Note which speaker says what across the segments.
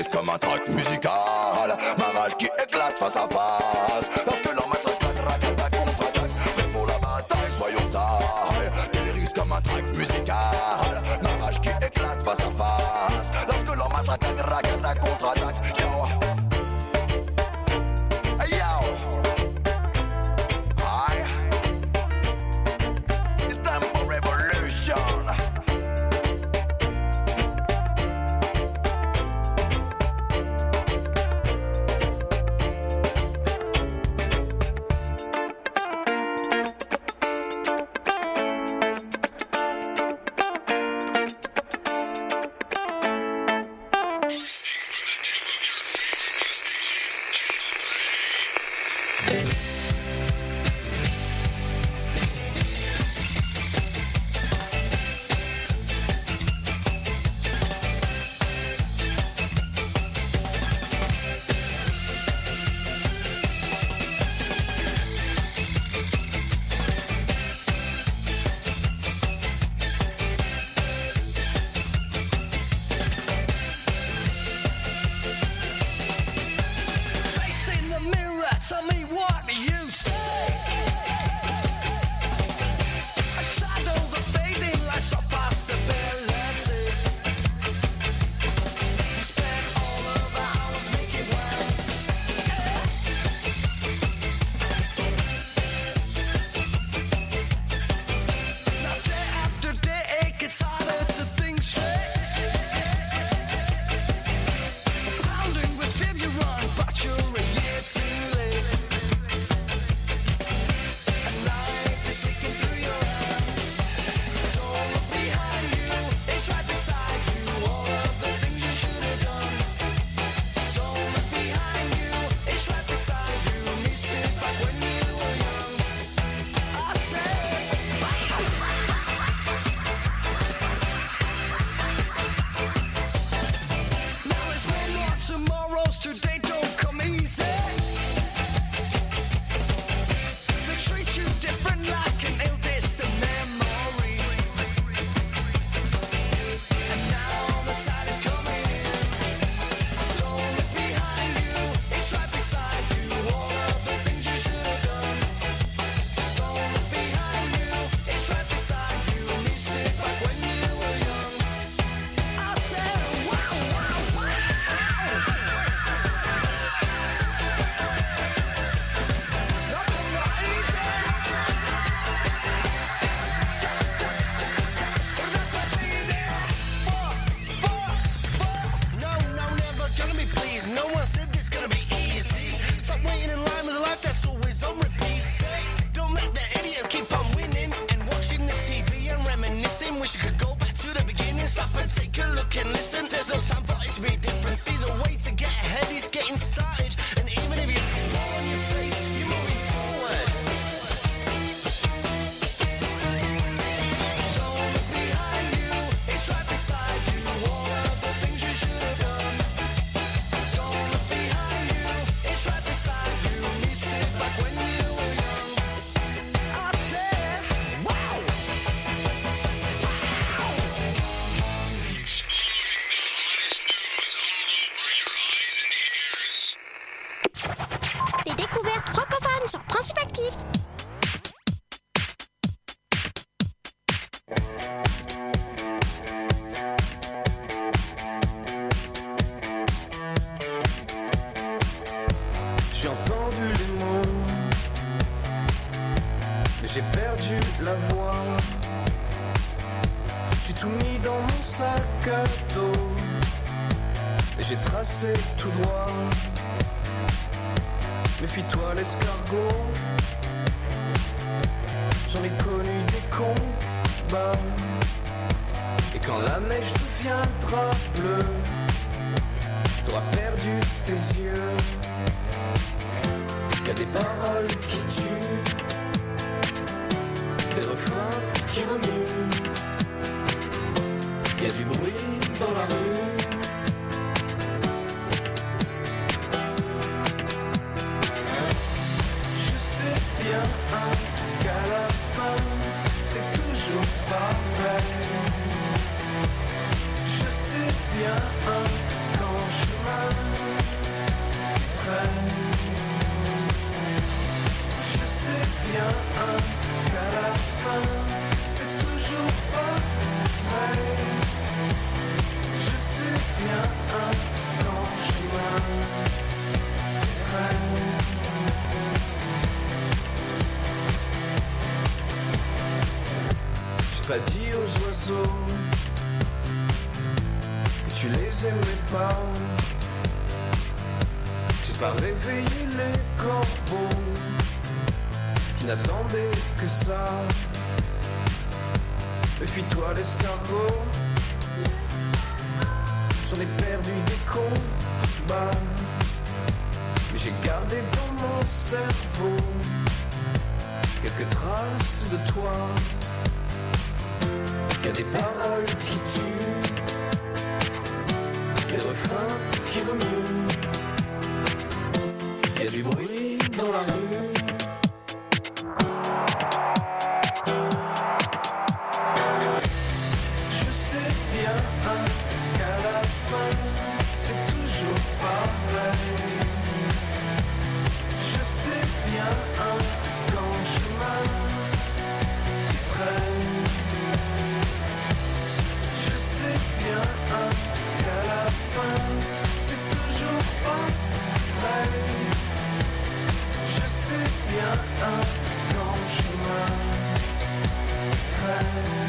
Speaker 1: grise comme un track musical. Ma rage qui éclate face à face. Lorsque l'on m'attaque, attaque, contre-attaque. Prêt pour la bataille, soyons taille. Délirise comme un track musical. Ma rage qui éclate face à face. Lorsque l'on m'attaque, attaque, contre-attaque. Yo. Hey yo. Aye. It's time for revolution.
Speaker 2: Je sais bien quand je m'arrête. pas dit aux oiseaux que tu les aimais pas. J'ai pas réveillé les corbeaux qui n'attendaient que ça. Méfie-toi l'escargot, j'en ai perdu des combats, mais j'ai gardé dans mon cerveau quelques traces de toi. Y'a des paroles qui tuent, des refrains qui remuent, y'a du bruit dans la rue. Je sais bien qu'à la fin c'est toujours pareil. Je sais bien qu'en chemin tu traînes. Je sais bien qu'à la fin c'est toujours pareil. Je sais bien qu'en chemin tu traînes.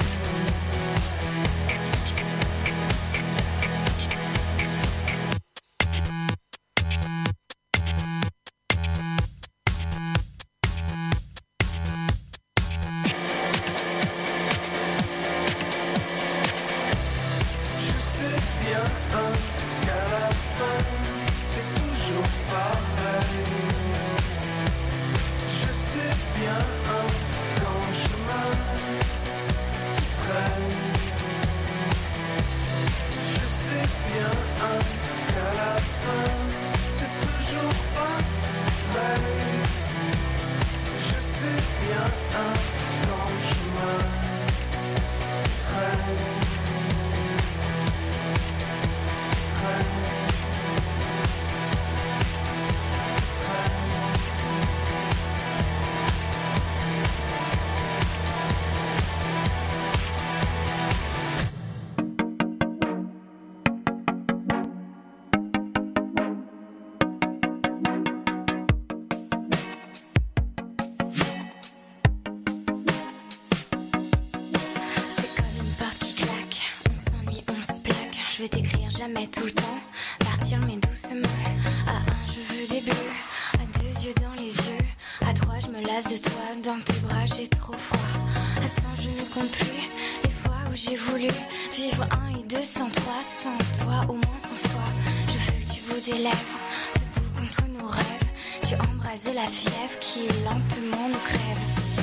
Speaker 3: Je veux t'écrire jamais tout le temps, partir mais doucement. À un je veux des bleus, à deux yeux dans les yeux, à trois je me lasse de toi, dans tes bras j'ai trop froid. À 100 je ne compte plus les fois où j'ai voulu vivre 1 et 2 sans 3, sans toi au moins 100 fois. Je veux que tu bouges tes lèvres, debout contre nos rêves, tu embrases la fièvre qui lentement nous crève.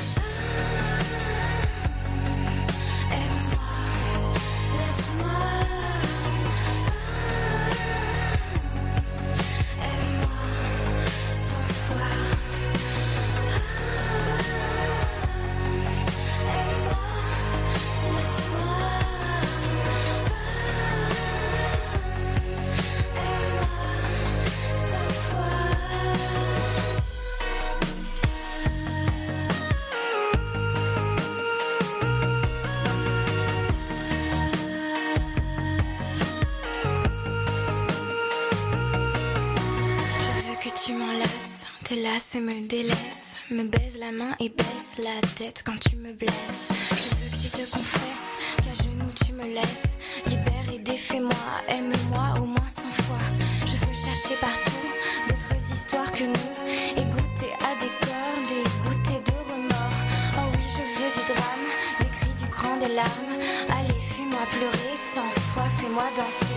Speaker 3: Te lasse et me délaisse, me baise la main et baisse la tête quand tu me blesses. Je veux que tu te confesses, qu'à genoux tu me laisses. Libère et défais-moi, aime-moi au moins 100 fois. Je veux chercher partout d'autres histoires que nous, et goûter à des corps, des goûters de remords. Oh oui, je veux du drame, des cris, du cran, des larmes. Allez, fais-moi pleurer 100 fois, fais-moi danser.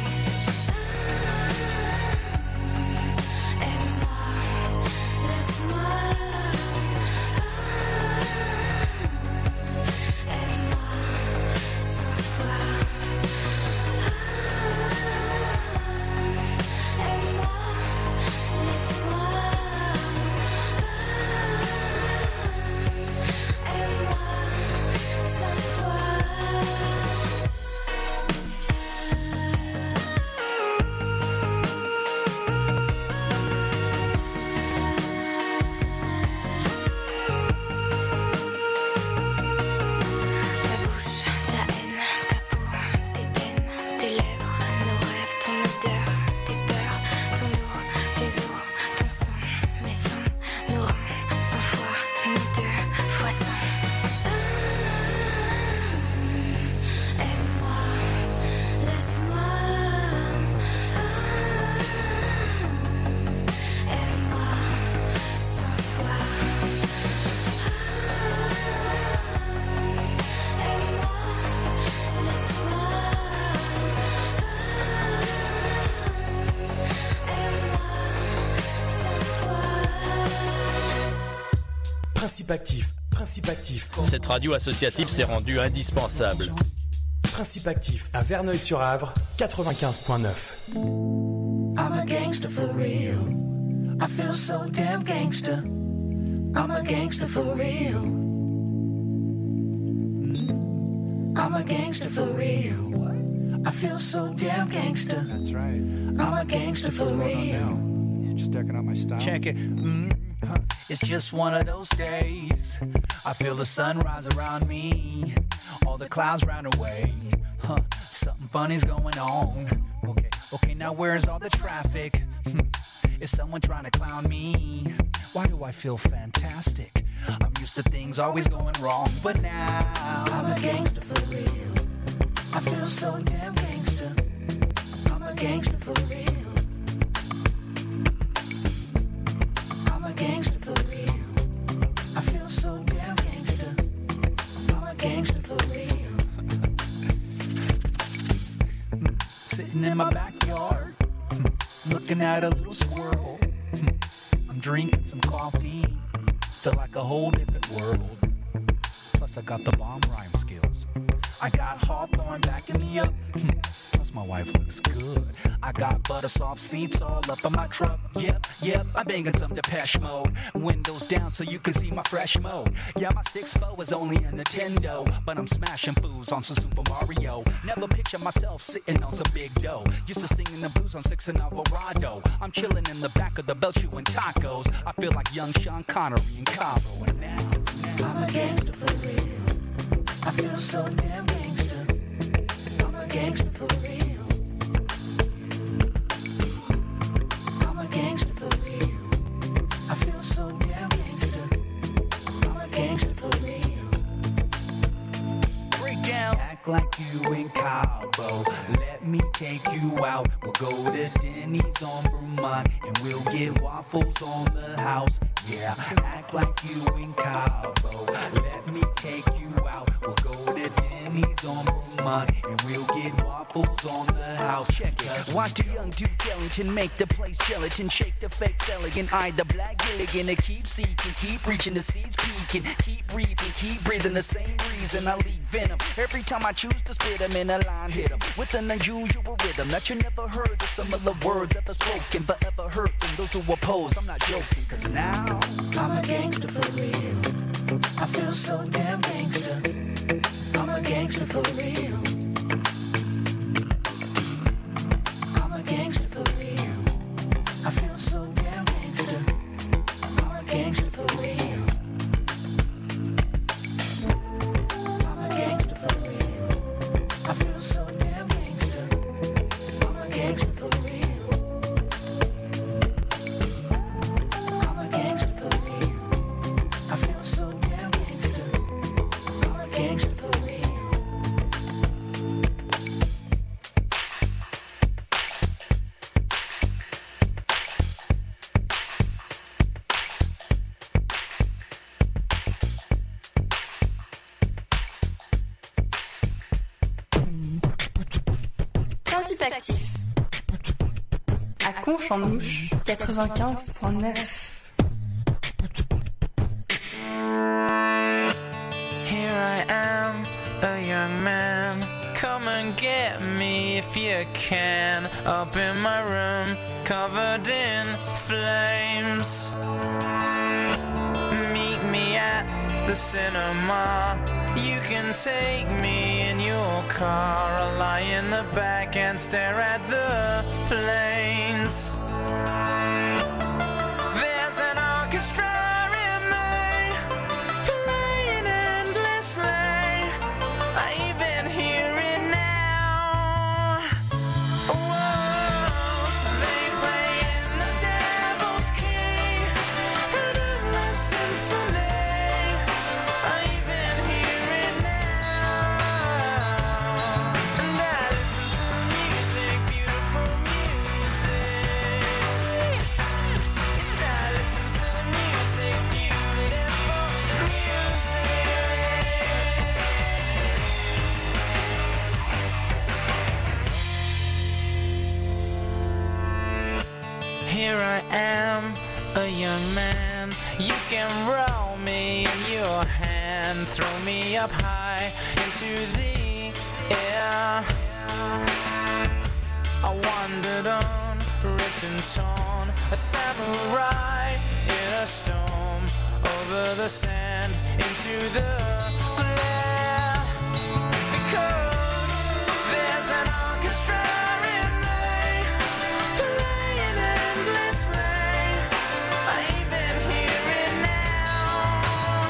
Speaker 4: Principe actif, principe actif.
Speaker 5: Cette radio associative s'est rendue indispensable.
Speaker 4: Principe actif à Verneuil-sur-Avre, 95.9.
Speaker 2: I'm a gangster for real. I feel so damn gangster. I'm a gangster for real. I'm a gangster for real. I feel so damn gangster.
Speaker 6: That's right.
Speaker 2: I'm a gangster for real.
Speaker 6: You're just stacking up my style.
Speaker 7: Check it. It's just one of those days. I feel the sun rise around me. All the clouds round away. Something funny's going on. Okay, now where's all the traffic? Is someone trying to clown me? Why do I feel fantastic? I'm used to things always going wrong, but now
Speaker 2: I'm a gangster for real. I feel so damn gangster. I'm a gangster for real. I'm a gangster for real. I feel so damn gangster. I'm a gangster for real.
Speaker 7: Sitting in my backyard, looking at a little squirrel. I'm drinking some coffee, feel like a whole different world. Plus I got the bomb rhyme skills. I got Hawthorne backing me up. Plus my wife looks good. I got butter soft seats all up in my truck. Yep, I'm banging some Depeche Mode. Windows down so you can see my fresh mode. Yeah, my 6'4" is only a Nintendo, but I'm smashing fools on some Super Mario. Never picture myself sitting on some big dough. Used to singing the blues on 6 and Alvarado. I'm chilling in the back of the belt chewing tacos. I feel like young Sean Connery in Cabo. And now
Speaker 2: I'm a gangster for real. I feel so damn gangster. I'm a gangster for real. I'm a gangster for real. I feel so damn gangster. I'm a gangster for real.
Speaker 7: break down. Act like you in Cabo. Let me take you out. We'll go to Denny's on Vermont and we'll get waffles on the house. Yeah, act like you in Cabo. Let me take you out. We'll go to Denny's on Vermont and we'll get waffles on the house. Check it. Cause watch the young Duke Ellington make the place gelatin, shake the fake Felligan, eye the black Gilligan, and keep seeking, keep reaching, the seeds peeking, keep reaping, keep breathing the same reason I leak venom. Every time I choose to spit them in a line, hit them with an unusual rhythm that you never heard of similar words ever spoken, but ever heard from those who oppose. I'm not joking, cause now
Speaker 2: I'm a gangster for real. I feel so damn gangster. I'm a gangster for real. I'm a gangster for real. I feel so damn gangster. I'm a gangster for real. I'm a gangster for real. I feel so damn gangster. I'm a gangster for real. I'm a gangster for real. I feel so damn gangster. I'm a gangster for real.
Speaker 8: Principe actif. À Conche-en-Ouche, 95.9.
Speaker 9: Here I am, a young man. Come and get me if you can. Up in my room, covered in flames. Meet me at the cinema. You can take me in your car. I'll lie in the back and stare at the planes. There's an orchestra in me, playing endlessly. I even hear it now. Whoa, they play in the devil's key, an endless symphony. I even hear it now. And I listen to music, beautiful music. Yes, I listen to music, beautiful music. Here I am, a young man. You can roll me in and throw me up high into the air. I wandered on, written torn, a samurai in a storm, over the sand into the glare. Because there's an orchestra in me, playing endlessly. I even hear it now.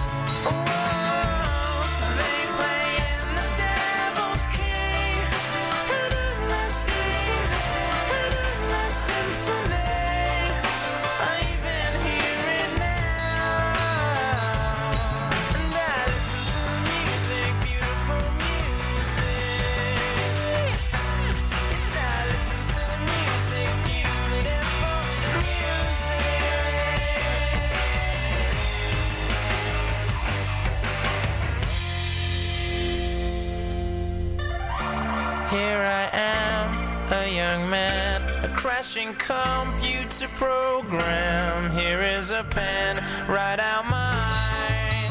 Speaker 9: Whoa, they play in the devil's key, an endless symphony. I even hear it now. And I listen to music, beautiful music. Yes, I listen to music, beautiful music. Here I am, a young man, a crashing computer program. Here is a pen, write out my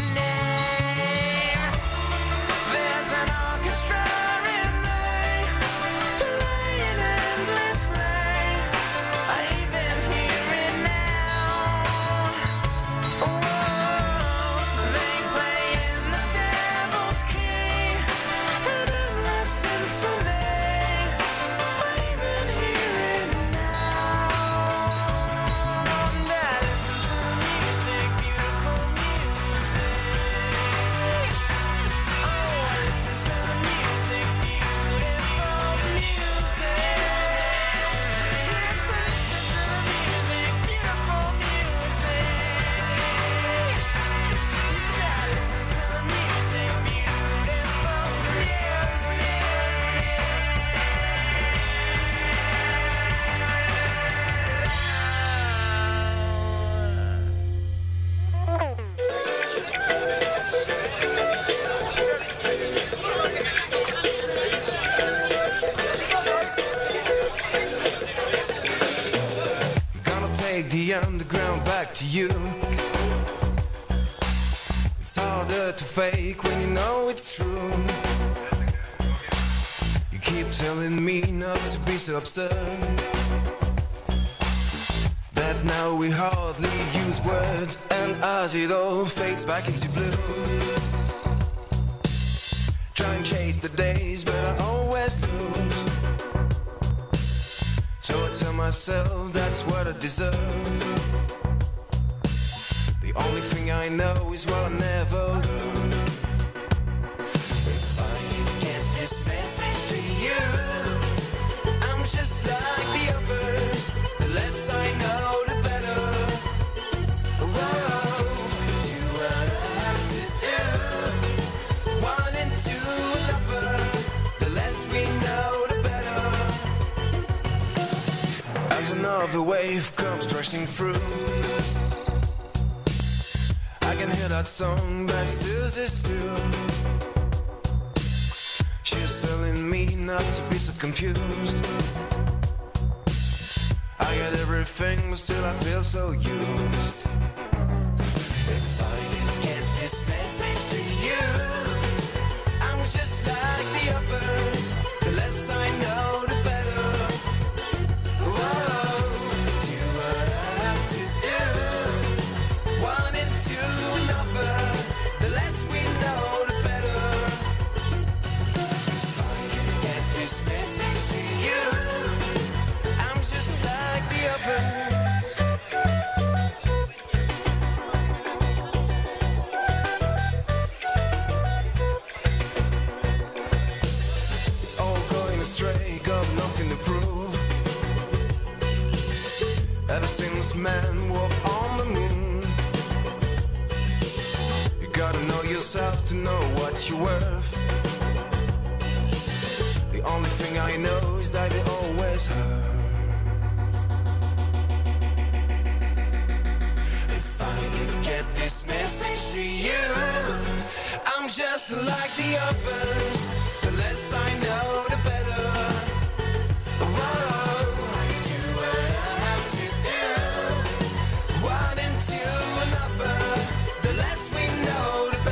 Speaker 9: name. There's an orchestra in me, playing endlessly. I even hear it now. Whoa, they play in the devil's key, an endless symphony. I even hear it now. And I listen to music, beautiful music. Oh, I listen to music, beautiful music. Yes, I listen to music, beautiful music. Yes, I listen to music, beautiful
Speaker 2: Gonna take the underground back to you. It's harder to fake when you know it's true. You keep telling me not to be so absurd, that now we hardly use words, and as it all fades back into blue. Try and chase the days, but I always lose. So I tell myself that's what I deserve. The only thing I know is what I never learned. If I can get this message to you, I'm just like the others. The less I know, the better. Whoa, do what I have to do. One into another. The less we know, the better. As another wave comes crashing through, I can hear that song by Susie Stu. She's telling me not to be so confused. I got everything, but still I feel so used. If I can get this message to you, I'm just like the others. The less I know, the better. Whoa, do what I have to do. One into another. The less we know, the better. If I can get this message to you, I'm just like the others. It's all going astray, got nothing to prove. Ever since man walked on the moon, you gotta know yourself to know what you're worth. The only thing I know is that they always hurt. If I can get this message to you, I'm just like the others. The less I know, the better. Whoa, do what I have to do. One into another. The less we know, the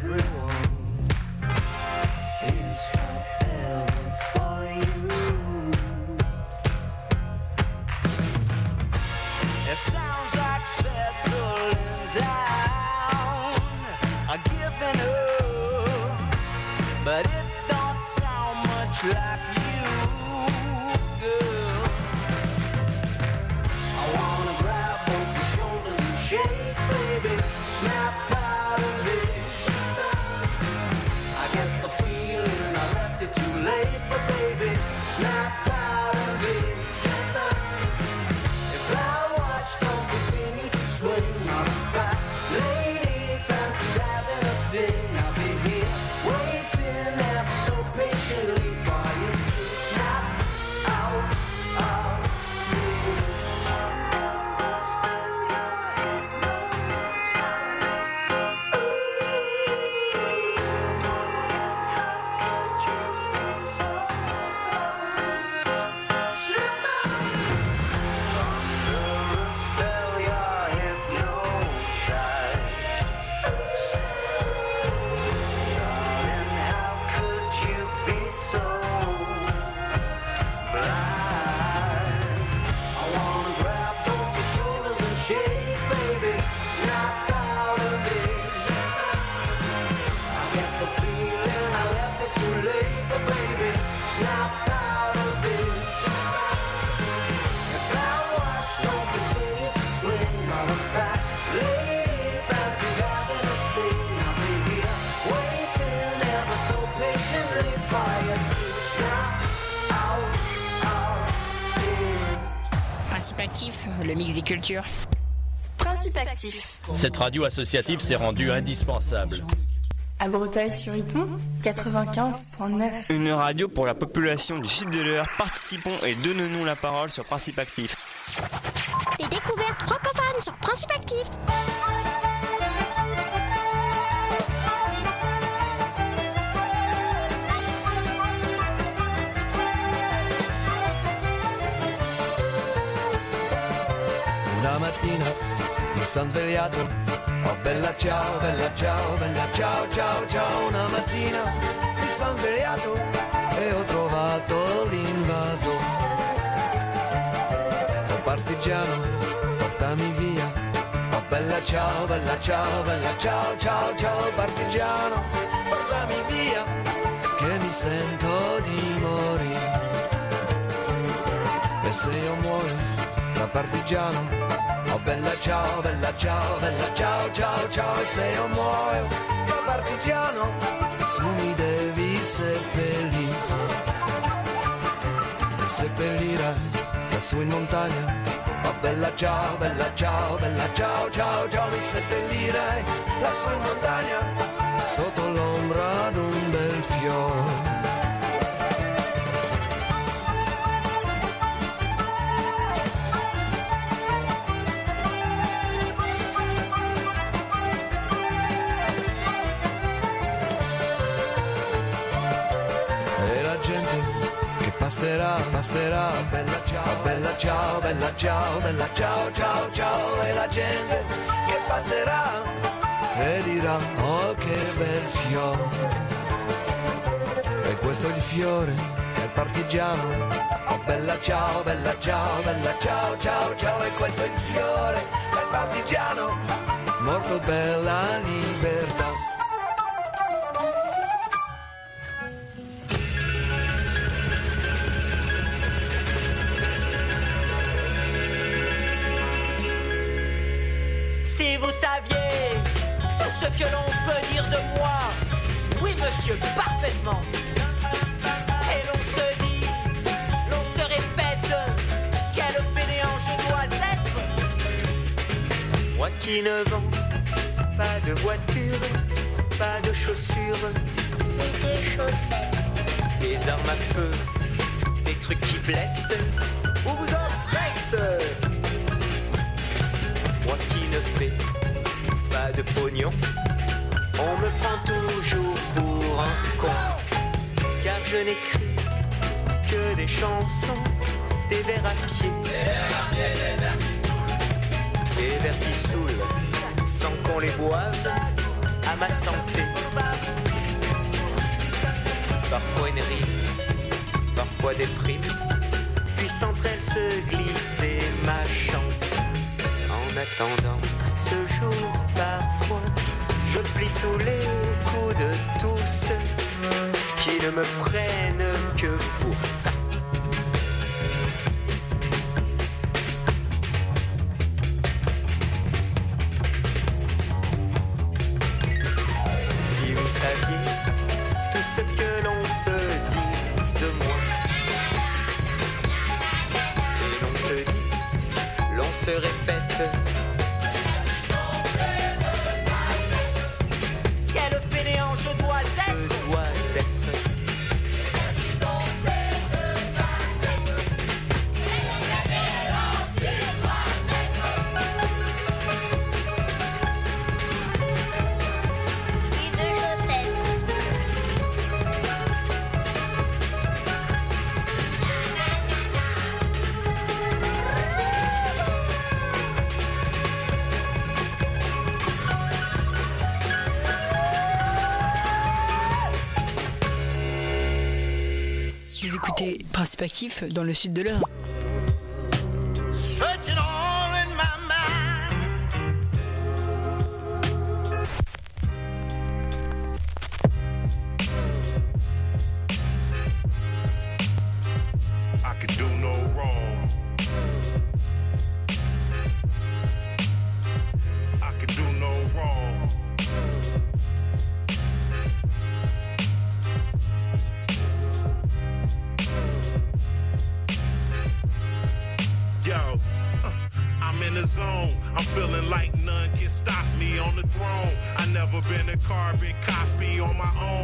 Speaker 2: everyone is forever for you. It sounds like settling down, giving up, but it don't sound much like you, girl. I wanna grab both your shoulders and shake, baby, snap out of it. I get the feeling I left it too late, but baby, snap out of it. If our watch don't continue to swing, not a fat lady fancies having a thing. I'll be here waiting ever so patiently for you to snap out of it. Spell your hypnotized. How could you be so blind? Under the spell you're hypnotized. Darling, how could you be so blind? I wanna grab both your shoulders and shake, baby, snap out of it. I get the feeling I left it too late, but baby, snap out of it. If our watch don't continue to swing, not a fat lady fancies having a thing. I'll be here waiting ever so patiently for you to snap out of it.
Speaker 6: Principe actif, le mix des cultures.
Speaker 8: Principe actif.
Speaker 5: Cette radio associative s'est rendue indispensable.
Speaker 8: À Breteuil-sur-Iton, 95.9.
Speaker 10: Une radio pour la population du sud de l'Eure. Participons et donnons-nous la parole sur Principe Actif.
Speaker 11: Les découvertes francophones sur Principe Actif.
Speaker 2: Una mattina mi son svegliato, oh bella ciao, bella ciao, bella ciao, ciao, ciao. Una mattina mi son svegliato e ho trovato l'invaso. Oh partigiano, portami via, oh bella ciao, bella ciao, bella ciao, ciao, ciao. Partigiano, portami via, che mi sento di morire. E se io muoio da partigiano, oh bella ciao, bella ciao, bella ciao, ciao, ciao. E se io muoio da partigiano, tu mi devi seppellire. E seppellirai lassù in montagna, oh bella ciao, bella ciao, bella ciao, ciao, ciao. Mi seppellirai lassù in montagna, sotto l'ombra d'un bel fiore. Passerà, passerà, bella ciao, bella ciao, bella ciao, bella ciao, ciao, ciao. E la gente che passerà e dirà, oh che bel fiore. E questo è il fiore del partigiano, oh bella ciao, bella ciao, bella ciao, ciao, ciao. E questo è il fiore del partigiano, morto per la libertà.
Speaker 12: Si vous saviez tout ce que l'on peut dire de moi, oui monsieur, parfaitement. Et l'on se dit, l'on se répète, quel fainéant je dois être. Moi qui ne vends pas de voiture, pas de chaussures,
Speaker 11: Et des chaussettes.
Speaker 12: des armes à feu, des trucs qui blessent ou vous oppressent. Moi qui ne fais pas de pognon, on me prend toujours pour un con. Car je n'écris que des chansons, des vers à pied, des vers qui saoulent, sans qu'on les boive, à ma santé. parfois des primes, puisse entre elles se glisser ma chance. En attendant ce jour, parfois, je plie sous les coups de tous ceux qui ne me prennent que pour ça. Si vous saviez tout ce que l'on peut dire de moi, et l'on se dit, l'on se répète, quel fainéant je dois être.
Speaker 6: Vous écoutez Principe Actif dans le sud de l'Eure.
Speaker 13: Stop me on the throne. I never been a carbon copy on my own.